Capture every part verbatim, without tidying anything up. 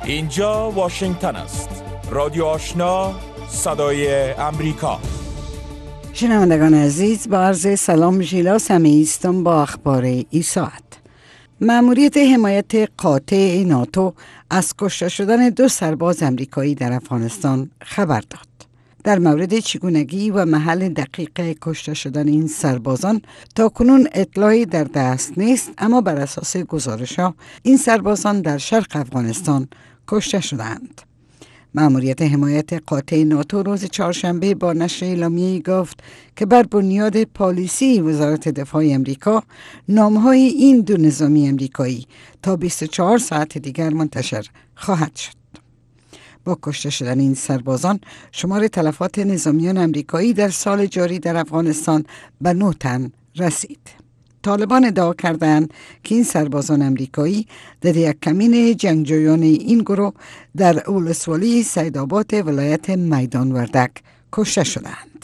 اینجا واشنگتن است. رادیو آشنا، صدای امریکا. شنوندگان عزیز، با عرض سلام ژیلا سمیعی هستم با اخبار این ساعت. مأموریت حمایت قاطع ناتو از کشته شدن دو سرباز امریکایی در افغانستان خبر داد. در مورد چگونگی و محل دقیق کشته شدن این سربازان تا کنون اطلاعی در دست نیست، اما بر اساس گزارش‌ها این سربازان در شرق افغانستان کشته شدند. مأموریت حمایت قاطع ناتو روز چهارشنبه با نشر اعلامیه‌ای گفت که بر بنیاد پالیسی وزارت دفاع امریکا نام‌های این دو نظامی امریکایی تا بیست و چهار ساعت دیگر منتشر خواهد شد. با کشته شدن این سربازان شمار تلفات نظامیان امریکایی در سال جاری در افغانستان به نه تن رسید. طالبان ادعا کردند که این سربازان امریکایی در یک کمین جنگجویان این گروه در ولسوالی سیدآباد ولایت میدان وردک کشته شدند.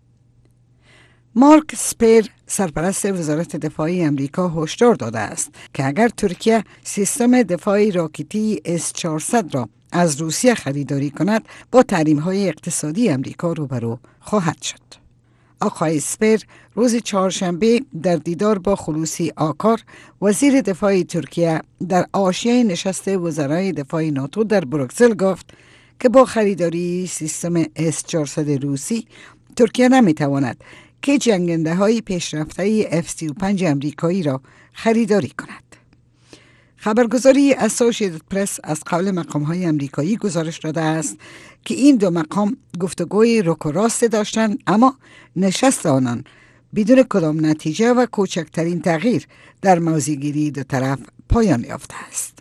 مارک اسپر، سرپرست وزارت دفاع امریکا، هشدار داده است که اگر ترکیه سیستم دفاعی راکتی اس چهارصد را از روسیه خریداری کند، با تحریم‌های اقتصادی امریکا روبرو خواهد شد. آقای اسپر روز چهارشنبه در دیدار با خلوصی آکار، وزیر دفاع ترکیه، در حاشیه نشست وزرای دفاع ناتو در بروکسل گفت که با خریداری سیستم اس چهارصد روسی، ترکیه نمیتواند که جنگنده های پیشرفته اف سی و پنج امریکایی را خریداری کند. خبرگزاری اسوسییتد پرس از قول مقام های امریکایی گزارش داده است که این دو مقام گفتگوی رک و راست داشتند، اما نشست آنان بدون کدام نتیجه و کوچکترین تغییر در موضع‌گیری دو طرف پایان یافته است.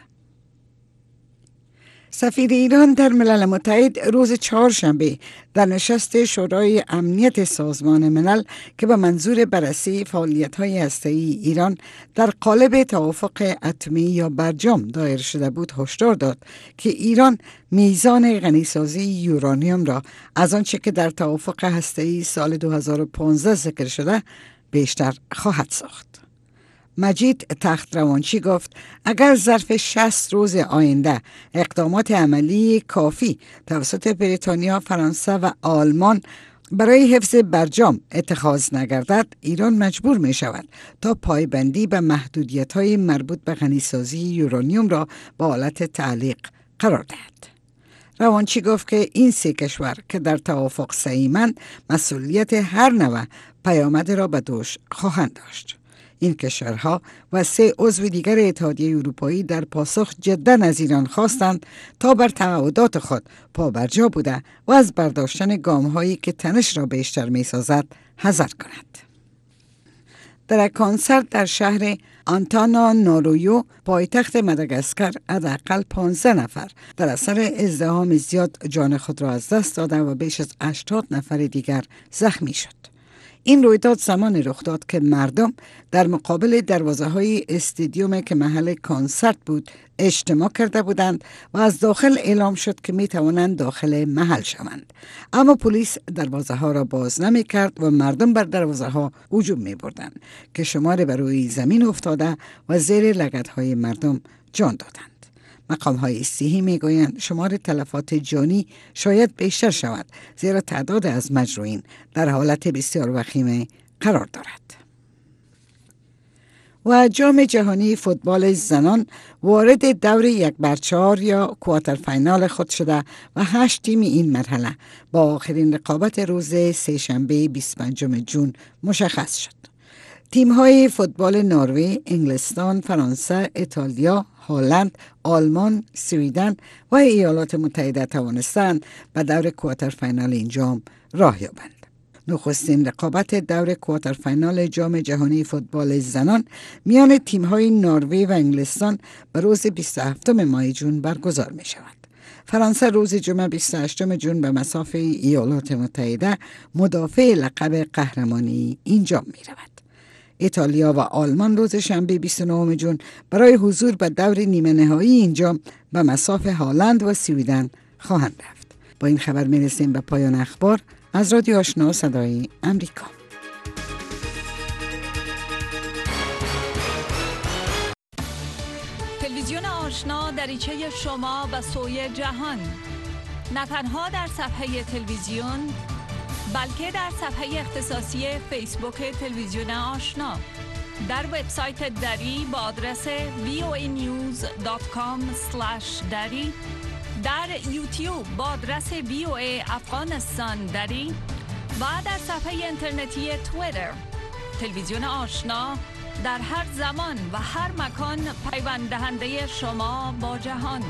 سفیر ایران در ملل متحد روز چهارشنبه در نشست شورای امنیت سازمان ملل که به منظور بررسی فعالیت‌های هسته‌ای ایران در قالب توافق اتمی یا برجام دایر شده بود، هشدار داد که ایران میزان غنیسازی یورانیوم را از آنچه که در توافق هسته‌ای سال دو هزار و پانزده ذکر شده بیشتر خواهد ساخت. مجید تخت‌روانچی گفت اگر ظرف شصت روز آینده اقدامات عملی کافی توسط بریتانیا، فرانسه و آلمان برای حفظ برجام اتخاذ نگردد، ایران مجبور می شود تا پایبندی به محدودیت‌های مربوط به غنیسازی یورانیوم را به حالت تعلیق قرار دهد. روانچی گفت که این سه کشور که در توافق سهیمند مسئولیت هر نوع پیامد را به دوش خواهند داشت. این کشورها و سه عضو دیگر اتحادیه اروپایی در پاسخ جداً از ایران خواستند تا بر تعهدات خود پابرجا بوده و از برداشتن گام‌هایی که تنش را بیشتر می‌سازد حذر کند. در یک کنسرت در شهر آنتانانارویو، پایتخت مداگاسکار، حداقل پانزده نفر در اثر ازدحام زیاد جان خود را از دست داده و بیش از هشتاد نفر دیگر زخمی شد. این رویداد زمان رخ داد که مردم در مقابل دروازه های استادیوم که محل کنسرت بود اجتماع کرده بودند و از داخل اعلام شد که می توانند داخل محل شوند، اما پلیس دروازه ها را باز نمی کرد و مردم بر دروازه ها هجوم می بردند که شمار بر روی زمین افتاده و زیر لگد های مردم جان دادند. مقام های صحی می گویند شمار تلفات جانی شاید بیشتر شود، زیرا تعداد از مجروحین در حالت بسیار وخیم قرار دارد. و جام جهانی فوتبال زنان وارد دور یک بر چهار یا کوارتر فینال خود شده و هشت تیم این مرحله با آخرین رقابت روز سه‌شنبه بیست و پنجم ژوئن مشخص شد. تیم‌های فوتبال نروژ، انگلستان، فرانسه، ایتالیا، هلند، آلمان، سوئیدن و ایالات متحده توانستند به دور کوارتر فینال این جام راه یابند. نخستین رقابت دور کوارتر فینال جام جهانی فوتبال زنان میان تیم‌های نروژ و انگلستان به روز بیست و هفتم ماه ژوئن برگزار می شود. فرانسه روز جمعه بیست و هشتم ژوئن به مسافه ایالات متحده مدافع لقب قهرمانی این جام می رود. ایتالیا و آلمان روز شنبه بیست و نهم ژوئن برای حضور به دور نیمه نهایی این جام به مسافه هلند و سوئیدن خواهند رفت. با این خبر می رسیم به پایان اخبار از رادیو آشنا صدای امریکا. تلویزیون آشنا دریچه شما به سوی جهان، نه تنها در صفحه تلویزیون بلکه در صفحه اختصاصی فیسبوک تلویزیون آشنا، در وبسایت دری با آدرس وی او ای نیوز دات کام اسلش دری، در یوتیوب با آدرس وی او ای افغانستان دری و در صفحه اینترنتی توییتر. تلویزیون آشنا در هر زمان و هر مکان پیوند دهنده شما با جهان.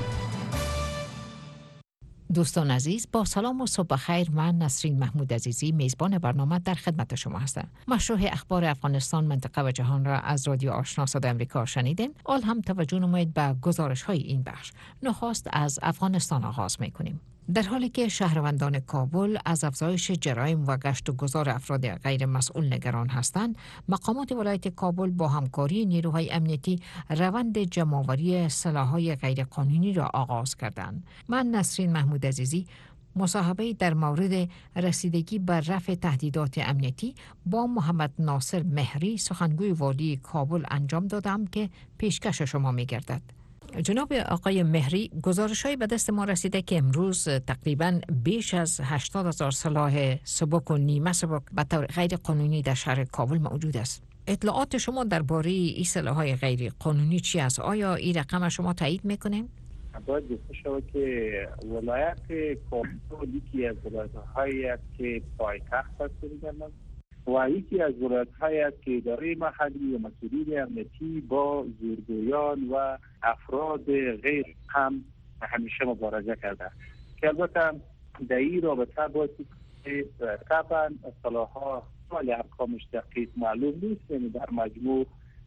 دوستان عزیز، با سلام و صبح خیر، من نسرین محمود عزیزی میزبان برنامه در خدمت شما هستم. مشروع اخبار افغانستان، منطقه و جهان را از رادیو آشنا صدای آمریکا شنیدین. آل هم توجه نمایید به گزارش های این بخش. نخست از افغانستان آغاز میکنیم. در حالی که شهروندان کابل از افزایش جرایم و گشت و گذار افراد غیر مسئول نگران هستند، مقامات ولایت کابل با همکاری نیروهای امنیتی روند جمع‌آوری سلاح‌های غیر قانونی را آغاز کردند. من نسرین محمود عزیزی مصاحبه در مورد رسیدگی بر رفع تهدیدات امنیتی با محمد ناصر مهری، سخنگوی والی کابل انجام دادم که پیشکش شما می‌گردد. جناب آقای مهری، گزارش‌هایی به دست ما رسیده که امروز تقریباً بیش از هشتاد هزار سلاح سبک و نیمه سبک به طور غیر قانونی در شهر کابل موجود است. اطلاعات شما درباره این سلاح‌های غیر قانونی چی است؟ آیا این رقم شما تایید می‌کنید؟ باید گفته شود که ولایت کابل یکی از ولایت‌هایی است که پایتخت است و یکی از ولایت‌هایی است که اداره محلی و مسئولین امنیتی با زورگویان و افراد غیر هم همیشه مبارزه کرده که البته در این رابطه باید طبعا اصطلاح‌ها ولی ارقامش دقیق معلوم نیست، یعنی در مجموع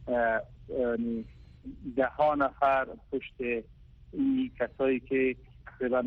ده ها نفر پشت این کسایی که تقریبا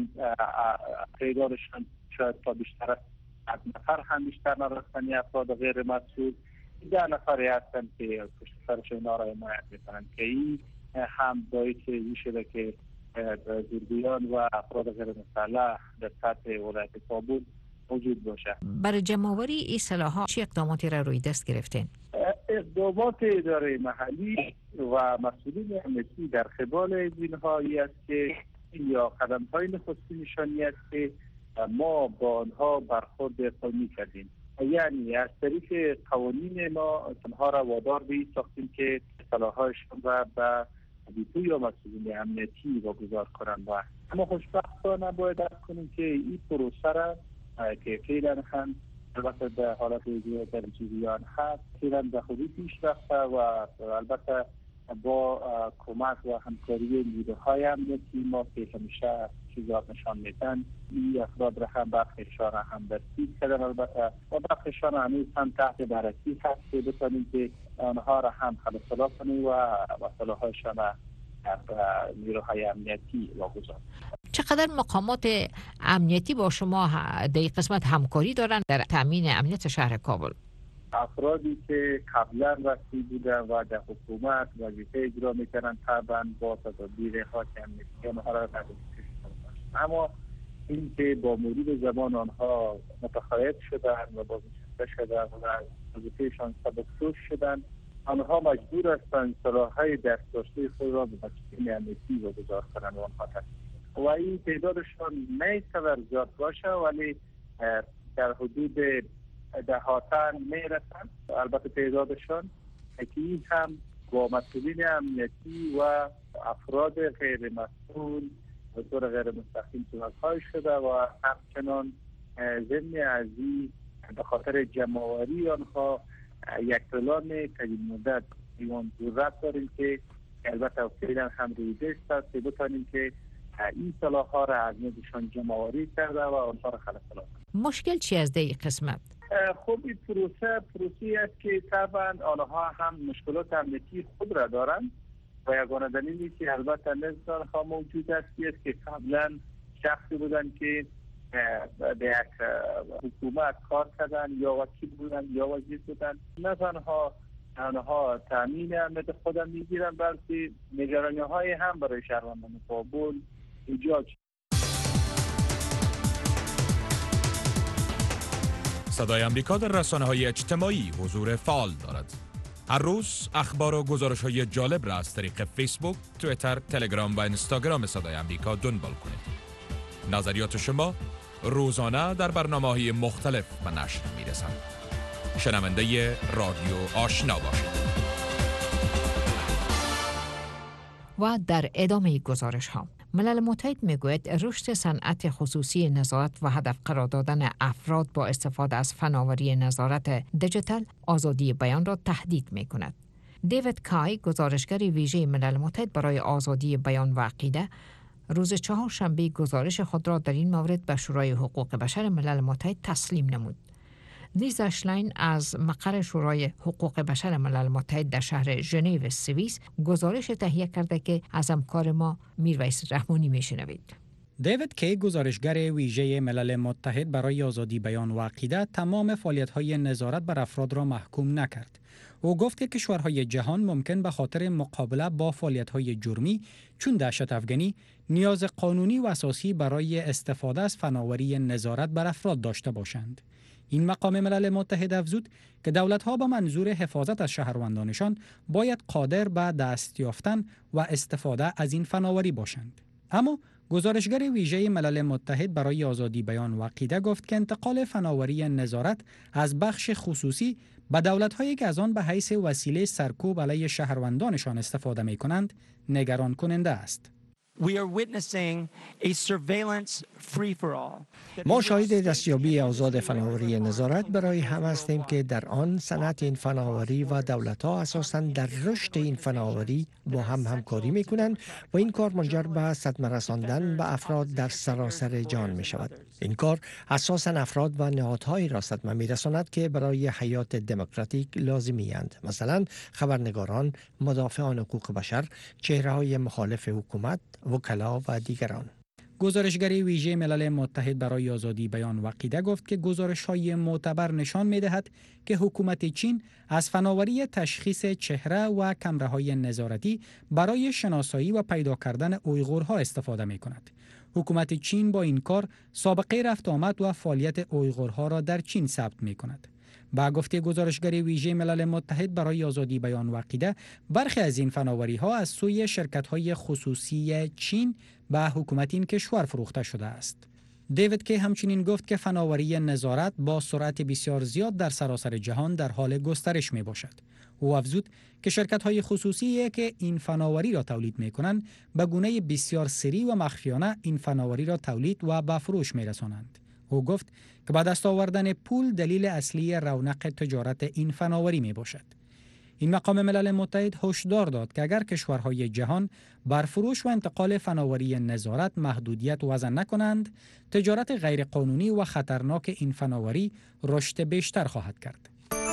تعدادشان شاید تا بیشتر از نفر هم بیشتر نرفتن افراد غیر مسئول، ده نفری هستن که پشت سرش اینا را حمایت میکنن که این هم باعث این شده که زورگویان و افراد غیر مسلح در سطح ولایت کابل موجود باشه. برای جمع‌آوری این سلاح‌ها چه اقداماتی را روی دست گرفتین؟ اقدامات اداره محلی و مسئولین امنیتی در قبال اینها است که یا قدم‌های نخستینشانی است که ما با آنها برخورد قانونی کردیم، یعنی از طریق قوانین ما آنها را وادار به این ساختیم که سلاح‌هایشان را به دیپو یا مسئولین امنیتی واگذار کنند. و اما خوشبختانه باید عرض کنیم که این پروسه را که فعلا هم البته در حالت در جریان هست، فعلا به خودی پیش رفته و البته با کمک و همکاری نیروهای امنیتی ما که همیشه چیزات نشان میدن، این افراد را هم برخیشان هم برسید کردن، البته و برخیشان هنوز هم تحت بررسی هست که بتانیم که آنها را هم خلاص کنیم و مسئله‌هایشان را نیروهای امنیتی واگذار. چقدر مقامات امنیتی با شما در این قسمت همکاری دارند در تامین امنیت شهر کابل؟ افرادی که قبلا وسیع بودن و در حکومت وظیفه اجرا میکنن طبعا با تدابیر خاص امنیتی آنها را تدبیر کنند، اما این که با مرور زمان آنها متقاعد شدن و بازنشسته شدن و وظیفهشان سبکسوز شدن، آنها مجبور هستند سلاح‌های دست‌داشته خود را به مسئولین امنیتی واگذار کنند و آنها تصمیم و این تعدادشان نه چقدر زیاد باشه ولی در حدود دهاتن میرسند. البته تعدادشان که این هم با مسئولین امنیتی و افراد غیر مسئول به طور غیر مستقیم صحبت‌های شده و همچنان ضمن از این به خاطر جمع‌آوری آنها یک پلان طویل مدت ایمان ضرورت داریم که البته فعلا هم روی دست است که بتانیم که این سلاح‌ها را از میزشان جمع‌آوری کرده و آنها را خلاص کنیم. مشکل چی از این قسمت؟ خب این پروسه پروسه‌ای است که طبعا آنها هم مشکلات امنیتی خود را دارند و یگانه دلیلی که البته نزد آنها موجود است است که قبلا شخصی بودند که به یک حکومت کار کردن یا وکیل بودن یا وزیر بودن، نه تنها آنها تامین امنیت خودم میگیرن بلکه نگرانی‌های هم برای شهروندان کابل ایجاد شد. صدای آمریکا در رسانه‌های اجتماعی حضور فعال دارد. هر روز اخبار و گزارش‌های جالب را از طریق فیسبوک، توییتر، تلگرام و اینستاگرام صدای آمریکا دنبال کنید. نظریات شما روزانه در برنامه‌های مختلف به نشر می‌رسند. شنونده رادیو آشنا باشید. و در ادامه گزارش ها، ملل متحد میگوید رشد صنعت خصوصی نظارت و هدف قرار دادن افراد با استفاده از فناوری نظارت دیجیتال آزادی بیان را تهدید می کند. دیوید کای، گزارشگر ویژه ملل متحد برای آزادی بیان و عقیده، روز چهارشنبه گزارش خود را در این مورد به شورای حقوق بشر ملل متحد تسلیم نمود. لیزا شلاین از مقر شورای حقوق بشر ملل متحد در شهر ژنو سوئیس گزارش تهیه کرده که از همکار ما میرویس رحمانی میشنوید. دیوید کی، گزارشگر ویژه ملل متحد برای آزادی بیان و عقیده، تمام فعالیت‌های نظارت بر افراد را محکوم نکرد. او گفت که کشورهای جهان ممکن به خاطر مقابله با فعالیت‌های جرمی چون دهشت افغانی نیاز قانونی و اساسی برای استفاده از فناوری نظارت بر افراد داشته باشند. این مقام ملل متحد افزود که دولت‌ها با منظور حفاظت از شهروندانشان باید قادر به دست یافتن و استفاده از این فناوری باشند. اما گزارشگر ویژه ملل متحد برای آزادی بیان و عقیده گفت که انتقال فناوری نظارت از بخش خصوصی به دولت‌هایی که از آن به حیث وسیله سرکوب علیه شهروندانشان استفاده می‌کنند نگران کننده است. ما شاهد دستیابی آزاد فناوری نظارت برای هم هستیم که در آن صنعت این فناوری و دولت‌ها اساساً در رشد این فناوری با هم همکاری می‌کنند و این کار منجر به صدمه رساندن به افراد در سراسر جهان می‌شود. این کار اساساً افراد و نهادهایی را صدمه می‌رساند که برای حیات دموکراتیک لازمی‌اند، مثلا خبرنگاران، مدافعان حقوق بشر، چهره‌های مخالف حکومت، وکلا و دیگران. گزارشگر ویژه ملل متحد برای آزادی بیان و عقیده گفت که گزارش‌های معتبر نشان می‌دهد که حکومت چین از فناوری تشخیص چهره و کمره‌های نظارتی برای شناسایی و پیدا کردن اویغورها استفاده می‌کند. حکومت چین با این کار سابقه رفت آمد و فعالیت اویغورها را در چین ثبت می‌کند. با گفته گزارشگر ویژه ملل متحد برای آزادی بیان و عقیده، برخی از این فناوری‌ها از سوی شرکت‌های خصوصی چین به حکومت این کشور فروخته شده است. دیوید کی همچنین گفت که فناوری نظارت با سرعت بسیار زیاد در سراسر جهان در حال گسترش می باشد. او افزود که شرکت‌های خصوصی که این فناوری را تولید می‌کنند به گونه بسیار سریع و مخفیانه این فناوری را تولید و به فروش می‌رسانند. او گفت که با دست آوردن پول دلیل اصلی رونق تجارت این فناوری می باشد. این مقام ملل متحد هشدار داد که اگر کشورهای جهان بر فروش و انتقال فناوری نظارت محدودیت وضع نکنند، تجارت غیرقانونی و خطرناک این فناوری رشد بیشتر خواهد کرد.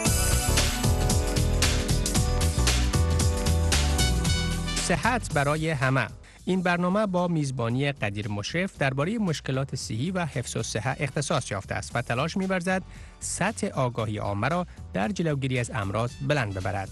صحت برای همه. این برنامه با میزبانی قدیر مشرف درباره مشکلات صحی و حفظ الصحه اختصاص یافته است و تلاش می‌ورزد سطح آگاهی عامه را در جلوگیری از امراض بلند ببرد.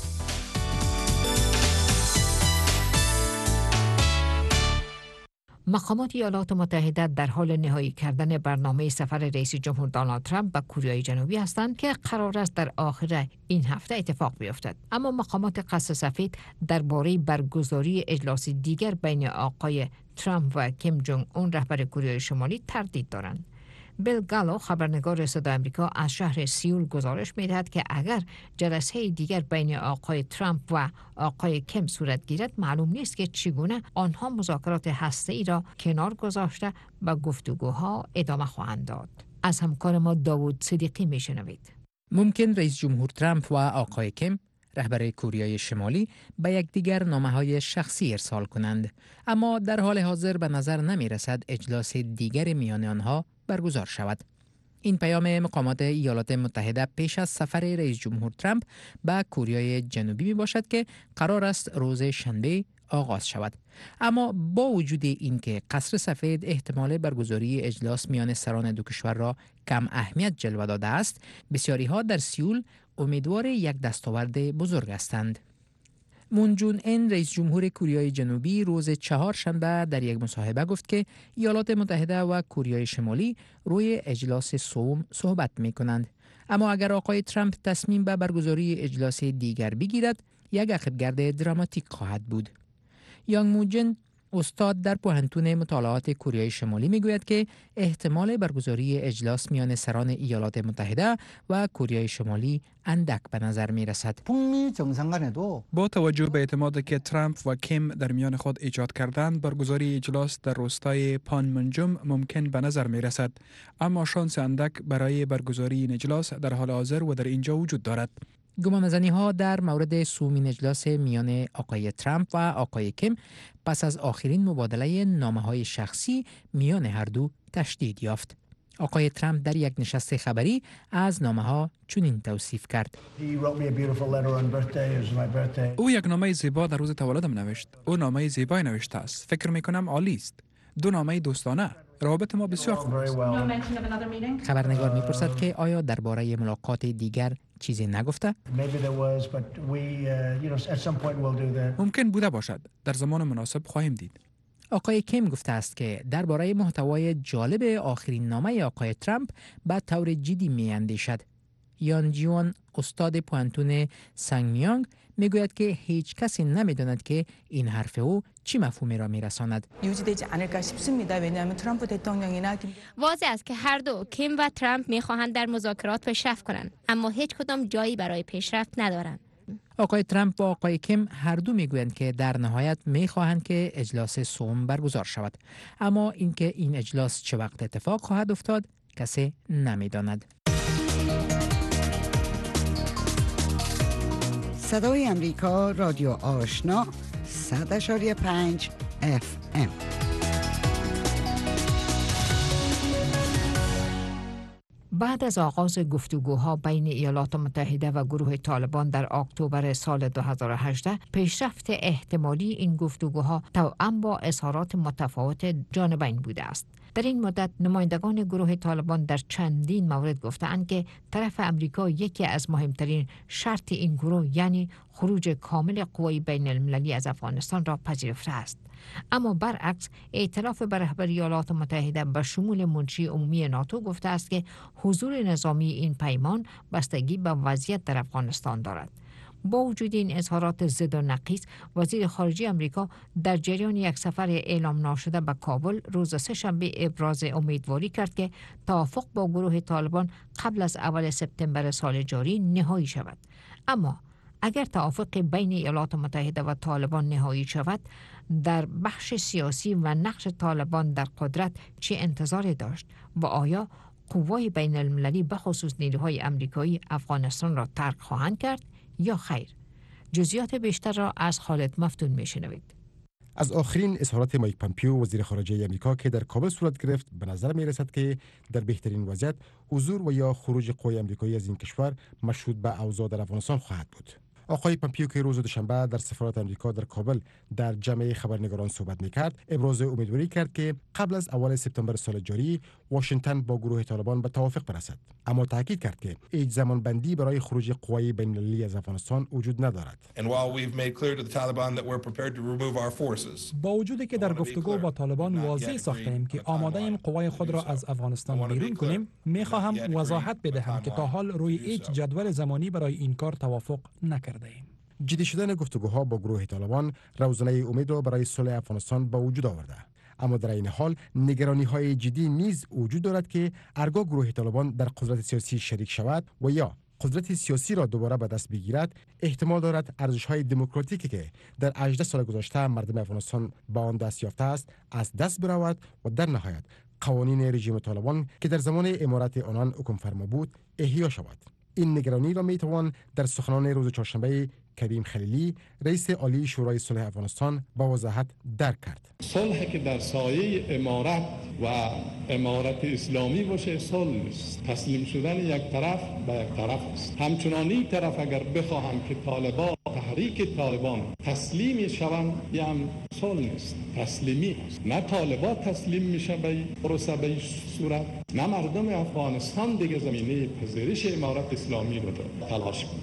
مقامات ایالات متحده در حال نهایی کردن برنامه سفر رئیس جمهور دونالد ترامپ به کره جنوبی هستند که قرار است در آخر این هفته اتفاق بیفتد. اما مقامات قصر سفید درباره برگزاری اجلاس دیگر بین آقای ترامپ و کیم جونگ اون رهبر کره شمالی تردید دارند. بیل گالو، خبرنگار صدای آمریکا از شهر سیول گزارش می‌دهد که اگر جلسه دیگر بین آقای ترامپ و آقای کیم صورت گیرد، معلوم نیست که چگونه آنها مذاکرات هسته‌ای را کنار گذاشته به گفتگوها ادامه خواهند داد. از همکار ما داوود صدیقی میشنوید. ممکن رئیس جمهور ترامپ و آقای کیم رهبر کره شمالی به یکدیگر نامه‌های شخصی ارسال کنند، اما در حال حاضر به نظر نمی رسد اجلاس دیگر میان آنها برگزار شود. این پیام مقامات ایالات متحده پیش از سفر رئیس جمهور ترامپ به کره جنوبی می باشد که قرار است روز شنبه آغاز شود. اما با وجود اینکه قصر سفید احتمال برگزاری اجلاس میان سران دو کشور را کم اهمیت جلوه داده است، بسیاری ها در سیول امیدوار یک دستاورد بزرگ هستند. مون جون این رئیس جمهور کره جنوبی روز چهارشنبه در یک مصاحبه گفت که ایالات متحده و کره شمالی روی اجلاس سوم صحبت می کنند. اما اگر آقای ترامپ تصمیم به برگزاری اجلاس دیگر بگیرد، یک عقبگرد دراماتیک خواهد بود. یانگ موجن، استاد در پوهنتون مطالعات کره شمالی، میگوید که احتمال برگزاری اجلاس میان سران ایالات متحده و کره شمالی اندک به نظر می رسد. با توجه به اعتمادی که ترامپ و کیم در میان خود ایجاد کردند، برگزاری اجلاس در روستای پانمنجوم ممکن به نظر می رسد، اما شانس اندک برای برگزاری این اجلاس در حال حاضر و در اینجا وجود دارد. گمانه‌زنی ها در مورد سومین اجلاس میان آقای ترامپ و آقای کیم پس از آخرین مبادله نامه‌های شخصی میان هر دو تشدید یافت. آقای ترامپ در یک نشست خبری از نامه‌ها چنین توصیف کرد: او یک نامه زیبا در روز تولدم نوشت. او نامه زیبایی نوشته است. فکر می‌کنم عالی است. دو نامه دوستانه. روابط ما بسیار خوب است. خبرنگار می‌پرسد که آیا درباره ملاقات دیگر چیزی نگفته؟ ممکن بوده باشد. در زمان مناسب خواهیم دید. آقای کیم گفته است که درباره محتوای جالب آخرین نامه آقای ترامپ به طور جدی می‌اندیشد. یان جیون، استاد پوهنتون سنگمیانگ، میگوید که هیچ کسی نمیداند که این حرف او چی مفهومی را میرساند. واضح است که هر دو، کیم و ترامپ، میخواهند در مذاکرات پیشرفت کنند، اما هیچ کدام جایی برای پیشرفت ندارند. آقای ترامپ و آقای کیم هر دو میگویند که در نهایت میخواهند که اجلاس سوم برگزار شود، اما اینکه این اجلاس چه وقت اتفاق خواهد افتاد کسی نمیداند. صدای امریکا، رادیو آشنا، صد اشاری پنج اف ام. بعد از آغاز گفتگوها بین ایالات متحده و گروه طالبان در اکتبر سال دو هزار و هجده، پیشرفت احتمالی این گفتگوها توأم با اظهارات متفاوت جانبین بوده است. در این مدت نمایندگان گروه طالبان در چندین مورد گفتند که طرف امریکا یکی از مهمترین شرط این گروه، یعنی خروج کامل قوای بین المللی از افغانستان، را پذیرفته است. اما برعکس، ائتلاف بر رهبری ایالات متحده به شمول منشی عمومی ناتو گفته است که حضور نظامی این پیمان بستگی به وضعیت در افغانستان دارد. با وجود این اظهارات ضد و نقیض، وزیر خارجه آمریکا در جریان یک سفر اعلام ناشده به کابل روز سه‌شنبه ابراز امیدواری کرد که توافق با گروه طالبان قبل از اول سپتامبر سال جاری نهایی شود. اما اگر توافق بین ایالات متحده و طالبان نهایی شود، در بخش سیاسی و نقش طالبان در قدرت چه انتظاری داشت و آیا قوای بین المللی به خصوص نیروهای آمریکایی افغانستان را ترک خواهند کرد یا خیر؟ جزئیات بیشتر را از خالد مفتون میشنوید. از آخرین اظهارات مایک پامپیو، وزیر خارجه آمریکا، که در کابل صورت گرفت، به نظر می رسد که در بهترین وضعیت حضور و یا خروج قوای آمریکایی از این کشور مشروط به اوضاع در افغانستان خواهد بود. آقای پامپیو که روز دوشنبه در سفارت آمریکا در کابل در جمع خبرنگاران صحبت می‌کرد، ابراز امیدواری کرد که قبل از اول سپتامبر سال جاری واشنگتن با گروه طالبان به توافق برسد، اما تاکید کرد که هیچ زمانبندی برای خروج قوای بین‌المللی از افغانستان وجود ندارد. با وجودی که در گفتگو با طالبان واضح ساختیم که آماده ایم قوای خود را از افغانستان بیرون کنیم، می‌خواهم وضاحت بدهم که تا حال روی هیچ جدول زمانی برای این کار توافق نکردیم. جدی شدن گفتگوها با گروه طالبان روزنه امید را برای صلح افغانستان به وجود آورده، اما در این حال نگرانی‌های جدی نیز وجود دارد که هرگاه گروه طالبان در قدرت سیاسی شریک شود و یا قدرت سیاسی را دوباره به دست بگیرد، احتمال دارد ارزش‌های دموکراتیکی که در هجده سال گذشته مردم افغانستان به آن دست یافته است از دست برود و در نهایت قوانین رژیم طالبان که در زمان امارت آنان حکم فرما بود احیا شود. این نگرانی را می توان در سخنان روز چهارشنبه کریم خلیلی، رئیس عالی شورای صلح افغانستان، با وضاحت درک کرد. صلح که در سایه امارت و امارت اسلامی باشه صلح نیست. تسلیم شدن یک طرف به یک طرف است. همچنان این طرف اگر بخواهم که طالبان، تحریک طالبان تسلیم شوند، یه هم صلح نیست، تسلیمی است. نه طالبان تسلیم میشه به پروسه به صورت، نه مردم افغانستان دیگه زمینه پذیرش امارت اسلامی رو تلاش کنند.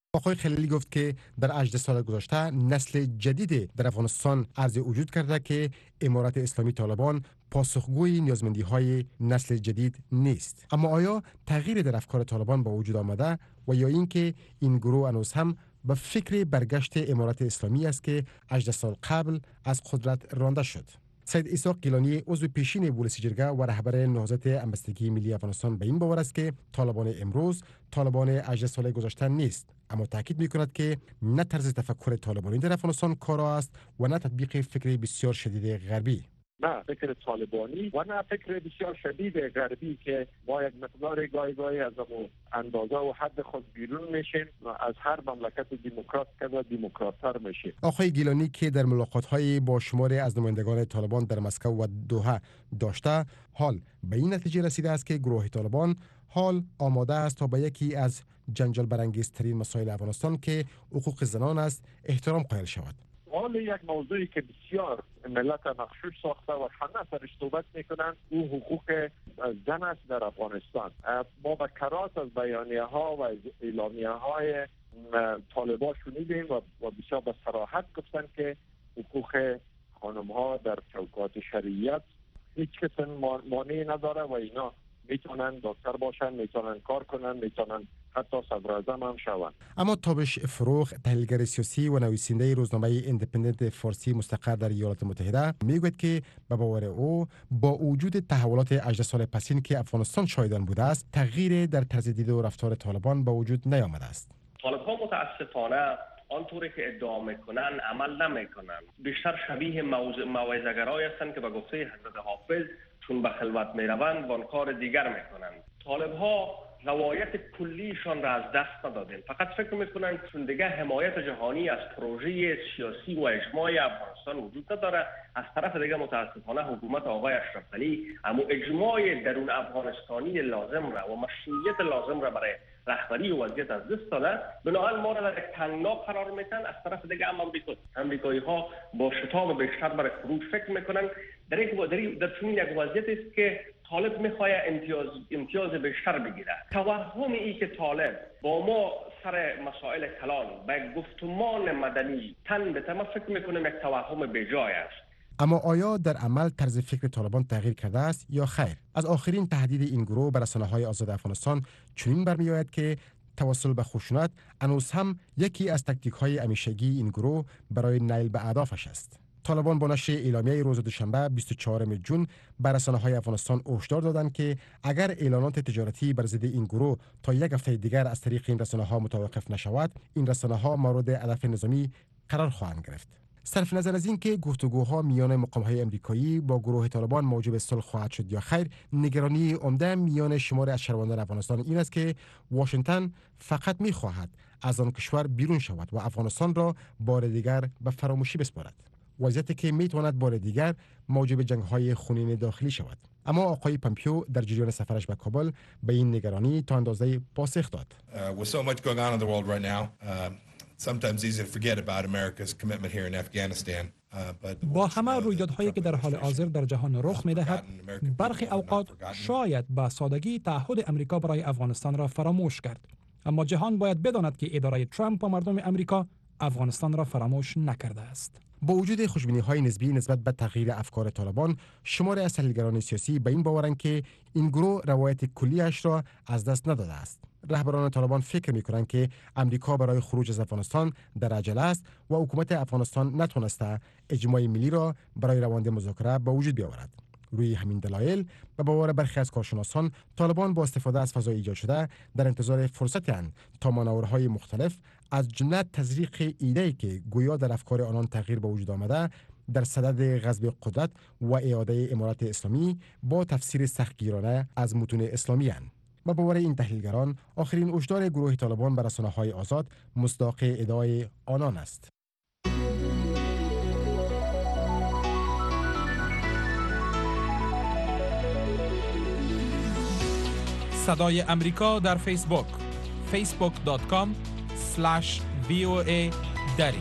آقای خلیلی گفت که در هجده سال گذشته نسل جدید در افغانستان عرض وجود کرده که امارت اسلامی طالبان پاسخگوی نیازمندی‌های نسل جدید نیست. اما آیا تغییر در افکار طالبان با وجود آمده و یا اینکه این گروه هنوز هم به فکر برگشت امارت اسلامی است که هجده سال قبل از قدرت رانده شد؟ سید اسحاق گیلانی عضو پیشین بولسی جرگه و رهبر نهضت همبستگی ملی افغانستان به این باور است که طالبان امروز طالبان هجده ساله گذشته نیست، اما تاکید می‌کند که نه طرز تفکر طالبانی در افغانستان کارا است و نه تطبیق فکر بسیار شدید غربی. نه فکر طالبانی و نه فکر بسیار شدید غربی که با یک مقدار گاهی گاهی از اندازه و حد خود بیرون میشیم و از هر مملکت دموکرات که دموکرات‌تر میشیم. آقای گیلانی که در ملاقات‌های با شماری از نمایندگان طالبان در مسکو و دوحه داشته، حال به این نتیجه رسیده است که گروه طالبان حال آماده است تا به یکی از جنجال برانگیزترین مسائل افغانستان که حقوق زنان است احترام قائل شود. حال یک موضوعی که بسیار ملت مخشوش ساخته و همه سرش صحبت میکنند او حقوق زن است در افغانستان. ما به کرات از بیانیه ها و اعلامیه های طالبان شنیدیم و بسیار به صراحت گفتن که حقوق خانم ها در چوکات شریعت هیچ کس مانعی نداره و اینا میتونن دکتر باشن، میتونن کار کنن، میتونن حتی صدر اعظم هم شوند. اما تابش فروغ، تحلیلگر سیاسی و نویسنده روزنامه ایندیپندنت فارسی مستقر در ایالات متحده، میگوید که به باور او با وجود تحولات هجده سال پسین که افغانستان شاهد آن بوده است، تغییر در طرز دید و رفتار طالبان به وجود نیامده است. طالبان متاسفانه آنطوری که ادعا میکنن عمل نمیکنن. بیشتر شبیه موعظه‌گرایی هستند که به گفته حضرت حافظ چون به خلوت میروند وان کار دیگر میکنند. طالب‌ها روایت کلیشان را از دست ندادند، فقط فکر میکنند چون دیگه حمایت جهانی از پروژه سیاسی و اجماعی افغانستان وجود نداره. از طرف دیگه متاسفانه حکومت آقای اشرف غنی اما اجماع درون افغانستانی لازم را و مشروعیت لازم را برای رهبری و وضعیت از دست داده، بنابراین ما را در یک تنگنا قرار میدن. از طرف دیگه هم امریکایی ها با شتاب بیشتر برای خروج فکر میکنن. در یک در چنین یک وضعیت است که طالب میخواد امتیاز امتیاز بیشتر بگیره. توهم ای که طالب با ما سر مسائل کلان به گفتمان مدنی تن به تن، فکر میکنم یک توهم بیجای است. اما آیا در عمل طرز فکر طالبان تغییر کرده است یا خیر؟ از آخرین تهدید این گروه بر رسانه‌های آزاد افغانستان چنین برمی‌آید که توسل به خشونت هنوز هم یکی از تاکتیک‌های همیشگی این گروه برای نیل به اهدافش است. طالبان با نشر اعلامیه روز دوشنبه بیست و چهارم ژوئن بر رسانه‌های افغانستان هشدار دادند که اگر اعلانات تجارتی بر ضد این گروه تا یک هفته دیگر از طریق این رسانه‌ها متوقف نشود، این رسانه‌ها مورد هدف نظامی قرار خواهند گرفت. صرف نظر از اینکه گفتگوها میان مقام‌های آمریکایی با گروه طالبان موجب صلح خواهد شد یا خیر، نگرانی عمده میان شمار از شهروندان افغانستان این است که واشنگتن فقط می‌خواهد از آن کشور بیرون شود و افغانستان را بار دیگر به فراموشی بسپارد. وضعیتی که میتواند بار دیگر موجب جنگ‌های خونین داخلی شود. اما آقای پامپیو در جریان سفرش به کابل به این نگرانی تا اندازه پاسخ داد. Uh, with so much going on in the world right now, uh, sometimes easy to forget about America's commitment here in Afghanistan. با همه رویدادهایی که در حال حاضر در جهان رخ می‌دهد، برخی اوقات شاید به سادگی تعهد امریکا برای افغانستان را فراموش کرد. اما جهان باید بداند که اداره ترامپ و مردم امریکا افغانستان را فراموش نکرده است. با وجود خوشبینی‌های نسبی نسبت به تغییر افکار طالبان، شماری از تحلیلگران سیاسی به این باورند که این گروه روایت کلیش را از دست نداده است. رهبران طالبان فکر می‌کنند که امریکا برای خروج از افغانستان در عجله است و حکومت افغانستان نتوانسته اجماع ملی را برای روند مذاکره به وجود بیاورد. روی همین دلایل به باور برخی از کارشناسان، طالبان با استفاده از فضای ایجاد شده در انتظار فرصتی اند تا مانورهای مختلف از جمله تزریق ایده‌ای که گویا در افکار آنان تغییر به وجود آمده در صدد غصب قدرت و اعاده امارت اسلامی با تفسیر سختگیرانه از متون اسلامی اند. با باور این تحلیلگران، آخرین هشدار گروه طالبان بر رسانه‌های آزاد مصداق ادعای آنان است. صدای امریکا در فیسبوک فیسبوک دات کام اسلش وی او ای دری.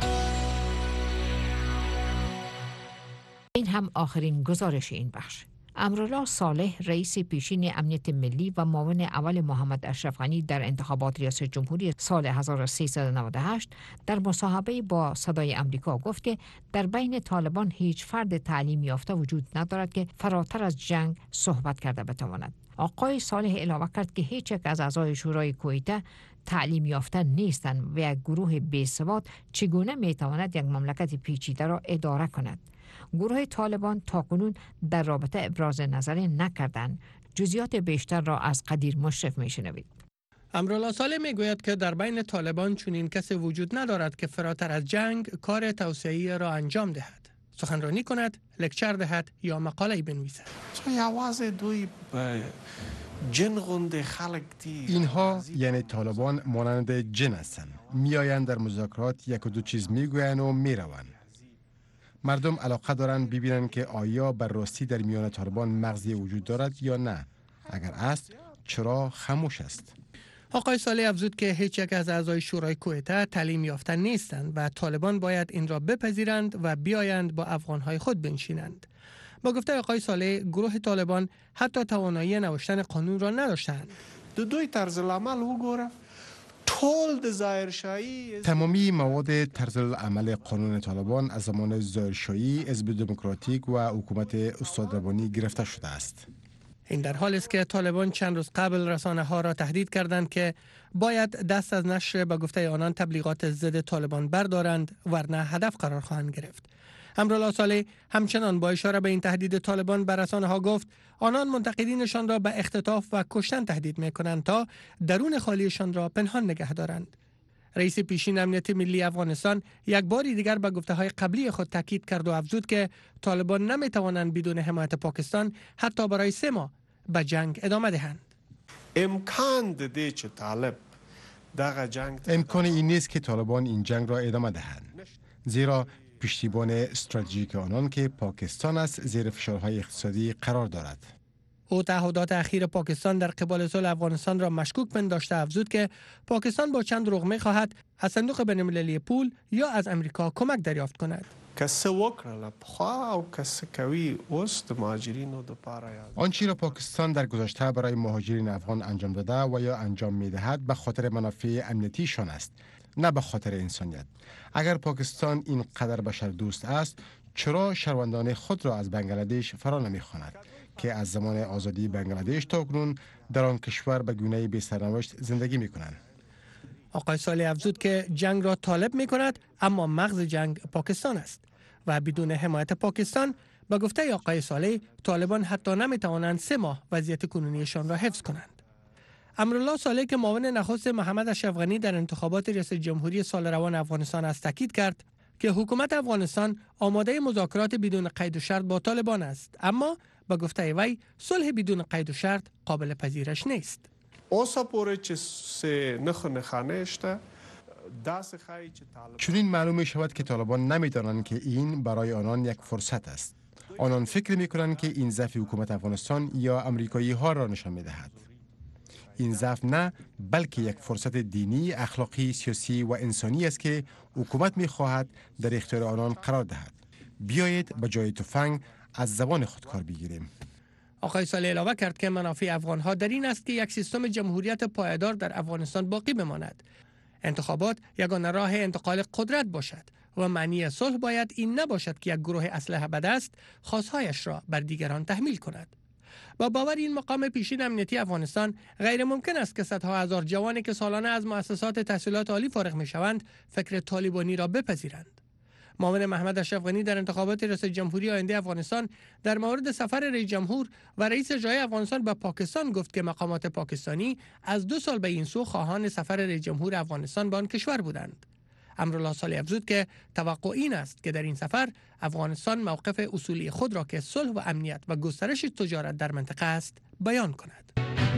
این هم آخرین گزارش این بخش. امرالله صالح رئیس پیشین امنیت ملی و معاون اول محمد اشرف غنی در انتخابات ریاست جمهوری سال هزار و سیصد و نود و هشت در مصاحبه با صدای آمریکا گفت که در بین طالبان هیچ فرد تعلیم یافته وجود ندارد که فراتر از جنگ صحبت کرده بتواند. آقای صالح علاوه کرد که هیچ یک از اعضای شورای کویته تعلیم یافته نیستند و یک گروه بی‌سواد چگونه میتواند یک مملکت پیچیده را اداره کند. گروه طالبان تاکنون در رابطه ابراز نظری نکردند. جزئیات بیشتر را از قدیر مشرف میشنوید. امرالله صالح میگوید که در بین طالبان چنین کسی وجود ندارد که فراتر از جنگ کار توسعه‌ای را انجام دهد، سخنرانی کند، لکچر دهد یا مقاله بنویسد. اینها یعنی طالبان مانند جن هستند، میآیند در مذاکرات یک و دو چیز میگویند و میروند. مردم علاقه دارند ببینند که آیا بر راستی در میان طالبان مغزی وجود دارد یا نه. اگر است چرا خاموش است؟ آقای صالح افزود که هیچ یک از اعضای شورای کویته تعلیم یافته نیستند و طالبان باید این را بپذیرند و بیایند با افغانهای خود بنشینند. با گفته آقای صالح، گروه طالبان حتی توانایی نوشتن قانون را نداشتند. دو دوی طرز العمل وګوره، تمامی مواد طرز العمل قانون طالبان از زمان ظاهرشاهی، حزب دموکراتیک و حکومت استاد ربانی گرفته شده است. این در حالی است که طالبان چند روز قبل رسانه ها را تهدید کردند که باید دست از نشر به گفته آنان تبلیغات ضد طالبان بردارند ورنه هدف قرار خواهند گرفت. امرالله صالح همچنان با اشاره به این تهدید طالبان بر رسانه ها گفت آنان منتقدینشان را به اختطاف و کشتن تهدید می کنند تا درون خالیشان را پنهان نگه دارند. رئیس پیشین امنیت ملی افغانستان یک باری دیگر به گفته های قبلی خود تاکید کرد و افزود که طالبان نمی توانند بدون حمایت پاکستان حتی برای سه ماه به جنگ ادامه دهند. امکان ده چه طالب دغه جنگ امکان این نیست که طالبان این جنگ را ادامه دهند، زیرا پشتیبان استراتژیک آنان که پاکستان است زیر فشارهای اقتصادی قرار دارد. او تعهدات اخیر پاکستان در قبال صلح افغانستان را مشکوک پنداشته افزود که پاکستان با چند دروغ می‌خواهد از صندوق بین‌المللی پول یا از امریکا کمک دریافت کند. آنچه را پاکستان در گذشته برای مهاجرین افغان انجام داده و یا انجام می‌دهد به خاطر منافع امنیتیشان است، نه به خاطر انسانیت. اگر پاکستان این قدر بشر دوست است، چرا شهروندان خود را از بنگلادش فرا نمی‌خواند که از زمان آزادی بنگلادش تا کنون در آن کشور به گونه بی سرنوشت زندگی می‌کنند؟ آقای صالح افزود که جنگ را طالب می‌کند، اما مغز جنگ پاکستان است و بدون حمایت پاکستان به گفته آقای صالح طالبان حتی نمی‌توانند سه ماه وضعیت کنونیشان را حفظ کنند. امرالله صالح که معاون نخست محمد اشرف غنی در انتخابات ریاست جمهوری سال روان افغانستان است تاکید کرد که حکومت افغانستان آماده مذاکرات بدون قید و شرط با طالبان است، اما با گفته وی صلح بدون قید و شرط قابل پذیرش نیست. چنین معلوم می شود که طالبان نمی‌دانند که این برای آنان یک فرصت است. آنان فکر می‌کنند که این ضعف حکومت افغانستان یا امریکایی ها را نشان می‌دهد. این ضعف نه، بلکه یک فرصت دینی، اخلاقی، سیاسی و انسانی است که حکومت می‌خواهد در اختیار آنان قرار دهد. بیایید به جای تفنگ از زبان خود کار بگیریم. آقای صالح علاوه کرد که منافع افغان‌ها در این است که یک سیستم جمهوریت پایدار در افغانستان باقی بماند. انتخابات یگانه راه انتقال قدرت باشد و معنی صلح باید این نباشد که یک گروه اسلحه به دست خواستهایش را بر دیگران تحمیل کند. با باور این مقام پیشین امنیتی افغانستان غیر ممکن است که صدها هزار جوانی که سالانه از مؤسسات تحصیلات عالی فارغ می شوند فکر طالبانی را بپذیرند. معاون محمد اشرف غنی در انتخابات ریاست جمهوری آینده افغانستان در مورد سفر رئیس جمهور و رئیس جای افغانستان به پاکستان گفت که مقامات پاکستانی از دو سال به این سو خواهان سفر رئیس جمهور افغانستان به آن کشور بودند. امرالله صالح افزود که توقع این است که در این سفر افغانستان موقف اصولی خود را که صلح و امنیت و گسترش تجارت در منطقه است بیان کند.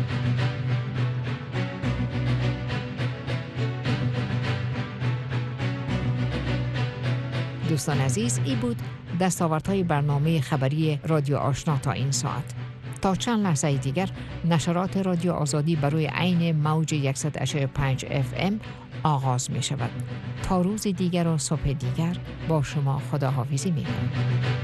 دوستان عزیز، ای بود دستاوردهای برنامه خبری رادیو آشنا تا این ساعت. تا چند لحظه دیگر نشرات رادیو آزادی برای عین موج صد و پنج اف ام آغاز می شود. تا روز دیگر و صبح دیگر با شما خداحافظی می کنم.